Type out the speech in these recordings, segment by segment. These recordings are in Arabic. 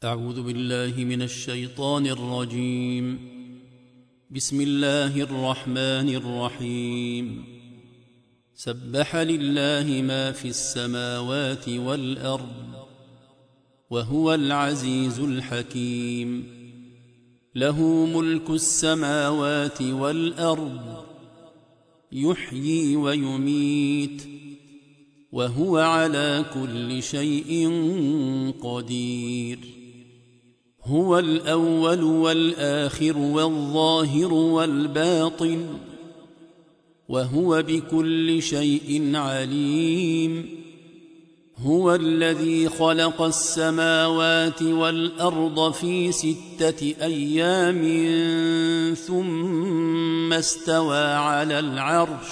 أعوذ بالله من الشيطان الرجيم. بسم الله الرحمن الرحيم. سبح لله ما في السماوات والأرض وهو العزيز الحكيم. له ملك السماوات والأرض يحيي ويميت وهو على كل شيء قدير. هو الأول والآخر والظاهر والباطن وهو بكل شيء عليم. هو الذي خلق السماوات والأرض في 6 أيام ثم استوى على العرش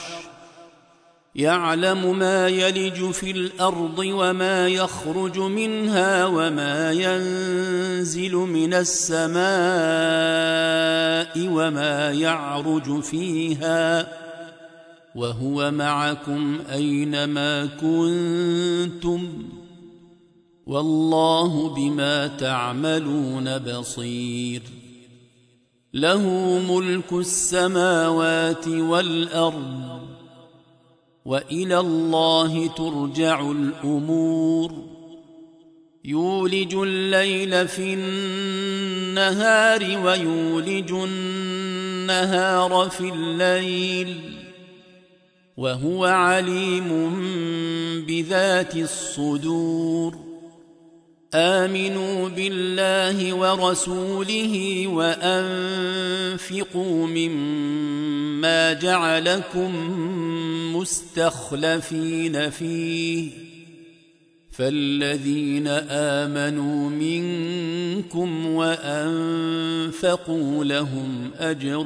يعلم ما يلج في الأرض وما يخرج منها وما ينزل من السماء وما يعرج فيها وهو معكم أينما كنتم والله بما تعملون بصير. له ملك السماوات والأرض وإلى الله ترجع الأمور. يولج الليل في النهار ويولج النهار في الليل وهو عليم بذات الصدور. آمنوا بالله ورسوله وأنفقوا مما جعلكم مستخلفين فيه فالذين آمنوا منكم وأنفقوا لهم أجر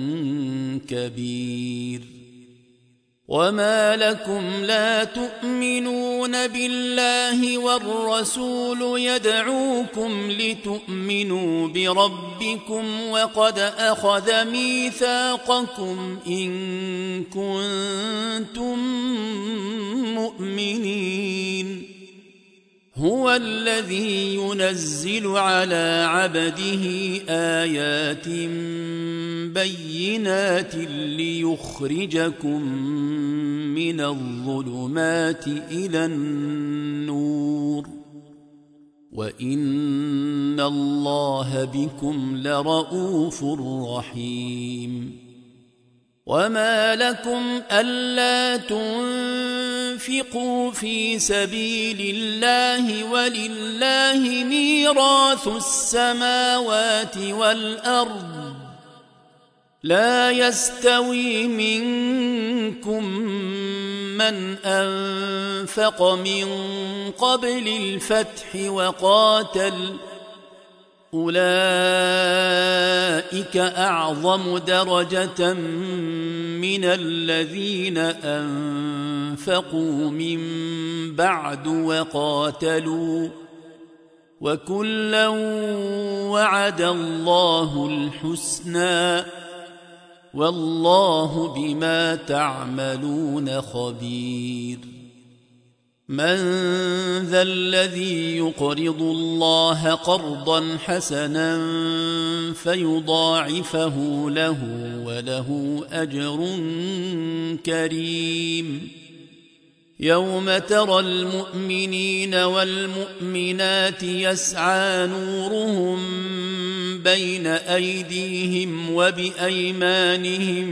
كبير. وما لكم لا تؤمنون بالله والرسول يدعوكم لتؤمنوا بربكم وقد أخذ ميثاقكم إن كنتم مؤمنين. هو الذي ينزل على عبده آيات بينات ليخرجكم من الظلمات إلى النور وإن الله بكم لرؤوف رحيم. وما لكم ألا تنفقوا في سبيل الله ولله ميراث السماوات والأرض لا يستوي منكم من أنفق من قبل الفتح وقاتل أولئك أعظم درجة من الذين أنفقوا من بعد وقاتلوا وكلا وعد الله الحسنى والله بما تعملون خبير. من ذا الذي يقرض الله قرضا حسنا فيضاعفه له وله أجر كريم. يوم ترى المؤمنين والمؤمنات يسعى نورهم بين أيديهم وبأيمانهم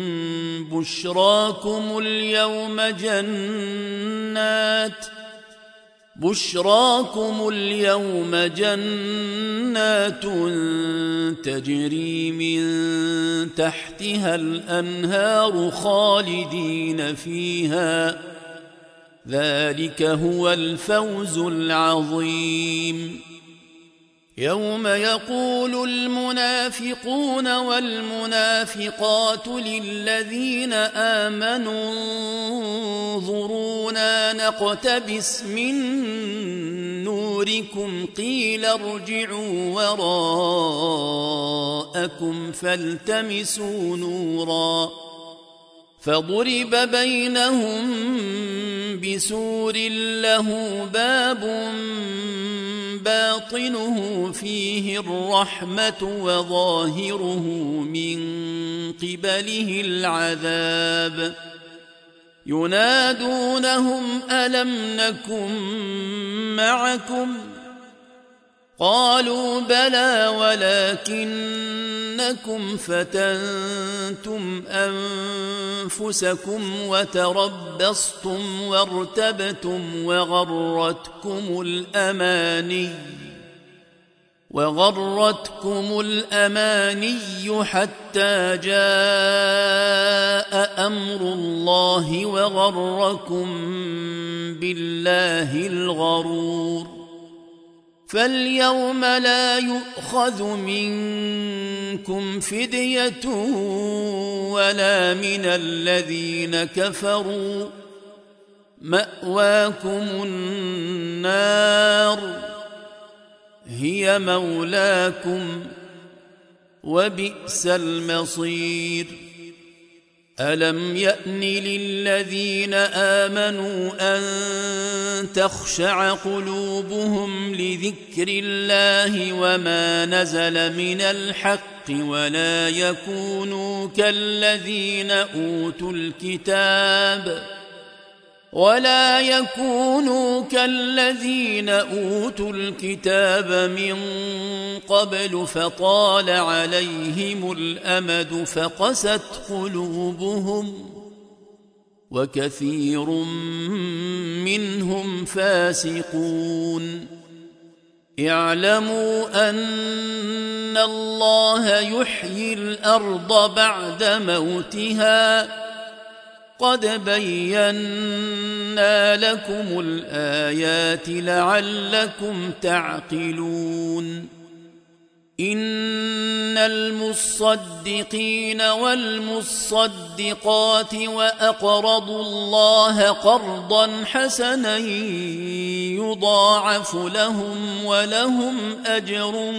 بشراكم اليوم جنات تجري من تحتها الأنهار خالدين فيها ذلك هو الفوز العظيم. يوم يقول المنافقون والمنافقات للذين آمنوا انظرونا نقتبس من نوركم قيل ارجعوا وراءكم فالتمسوا نورا فضرب بينهم بسور له باب باطنه فيه الرحمة وظاهره من قبله العذاب ينادونهم ألم نكن معكم قالوا بلى ولكنكم فتنتم أنفسكم وتربصتم وارتبتم وغرتكم الأماني حتى جاء أمر الله وغركم بالله الغرور فاليوم لا يؤخذ منكم فدية ولا من الذين كفروا مأواكم النار هي مولاكم وبئس المصير ألم يأن للذين آمنوا أن تخشع قلوبهم لذكر الله وما نزل من الحق ولا يكونوا كالذين أوتوا الكتاب من قبل فطال عليهم الأمد فقست قلوبهم وكثير منهم فاسقون اعلموا أن الله يحيي الأرض بعد موتها قد بينا لكم الآيات لعلكم تعقلون إن المصدقين والمصدقات وأقرضوا الله قرضا حسنا يضاعف لهم ولهم أجر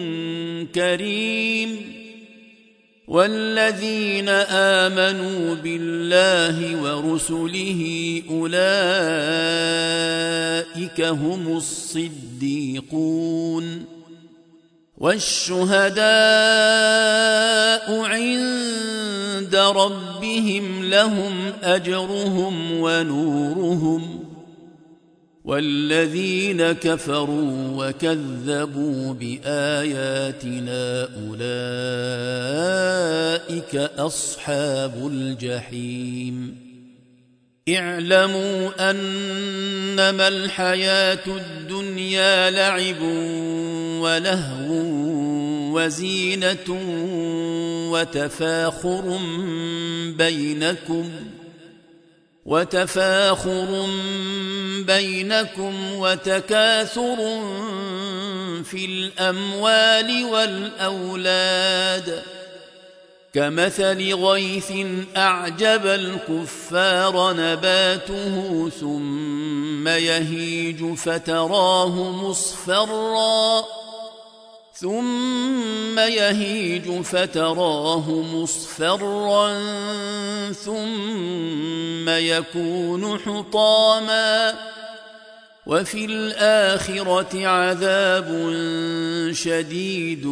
كريم والذين آمنوا بالله ورسله أولئك هم الصديقون والشهداء عند ربهم لهم أجرهم ونورهم والذين كفروا وكذبوا بآياتنا أولئك أصحاب الجحيم اعلموا أنما الحياة الدنيا لعب ولهو وزينة وتفاخر بينكم وتكاثر في الأموال والأولاد كمثل غيث أعجب الكفار نباته ثم يهيج فتراه مصفرا ثم يكون حطاما وفي الآخرة عذاب شديد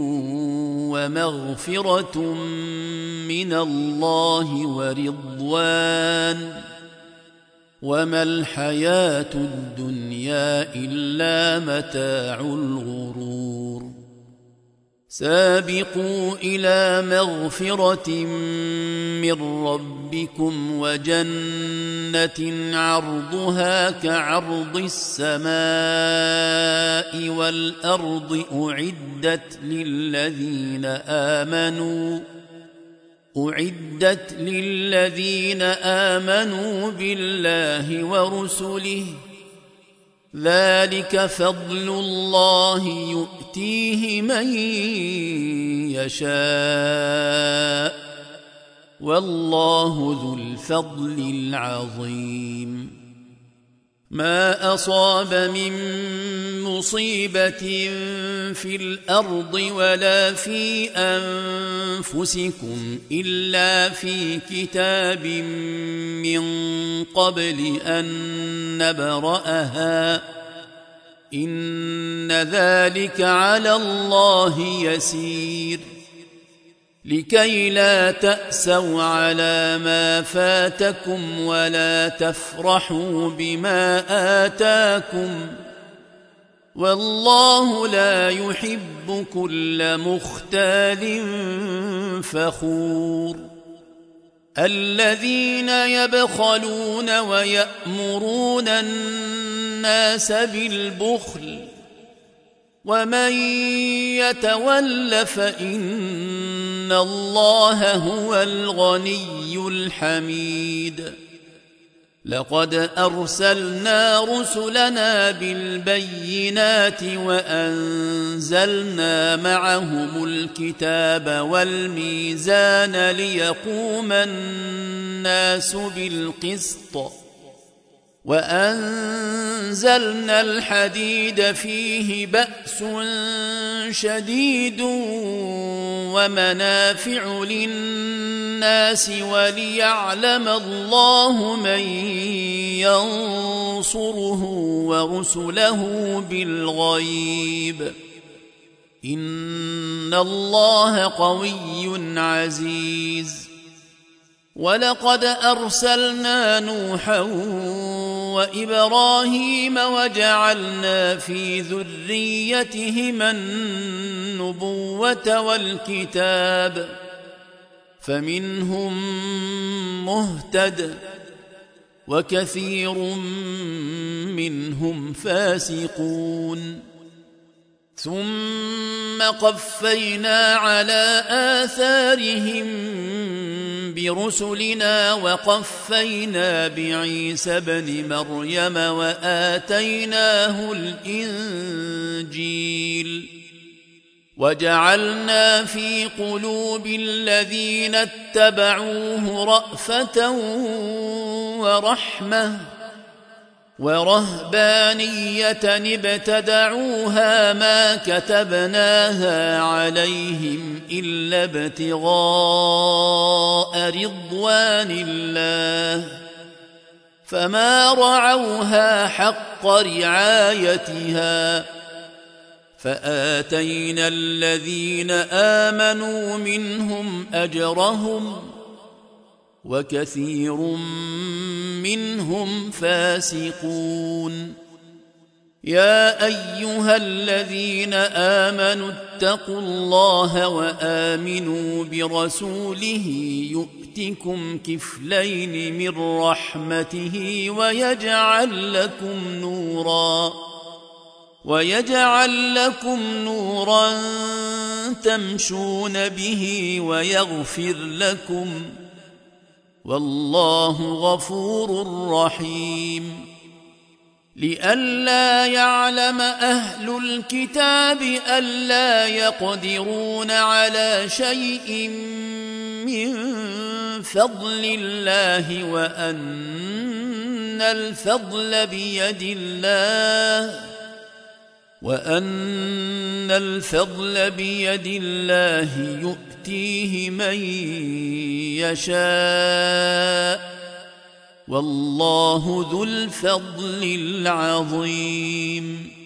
ومغفرة من الله ورضوان وما الحياة الدنيا إلا متاع الغرور سابقوا إلى مغفرة من ربكم وجنة عرضها كعرض السماء والأرض أعدت للذين آمنوا بالله ورسله ذلك فضل الله يؤتيه من يشاء والله ذو الفضل العظيم ما أصاب من مصيبة في الأرض ولا في أنفسكم إلا في كتاب من قبل أن نبرأها إن ذلك على الله يسير لكي لا تأسوا على ما فاتكم ولا تفرحوا بما آتاكم والله لا يحب كل مختال فخور الذين يبخلون ويأمرون الناس بالبخل ومن يتول فإن الله هو الغني الحميد لقد أرسلنا رسلنا بالبينات وأنزلنا معهم الكتاب والميزان ليقوم الناس بالقسط وأنزلنا الحديد فيه بأس شديد ومنافع للناس وليعلم الله من ينصره ورسله بالغيب إن الله قوي عزيز ولقد أرسلنا نوحا وإبراهيم وجعلنا في ذريتهما النبوة والكتاب فمنهم مهتد وكثير منهم فاسقون ثم قفينا على آثارهم برسلنا وقفينا بعيسى ابن مريم وآتيناه الإنجيل وجعلنا في قلوب الذين اتبعوه رأفة ورحمة ورهبانية ابتدعوها ما كتبناها عليهم إلا ابتغاء رضوان الله فما رعوها حق رعايتها فآتينا الذين آمنوا منهم أجرهم وكثير منهم فاسقون يا أيها الذين آمنوا اتقوا الله وآمنوا برسوله يؤتكم كفلين من رحمته ويجعل لكم نورا تمشون به ويغفر لكم والله غفور رحيم لئلا يعلم أهل الكتاب ألا يقدرون على شيء من فضل الله وأن الفضل بيد الله يؤتيه من يشاء والله ذو الفضل العظيم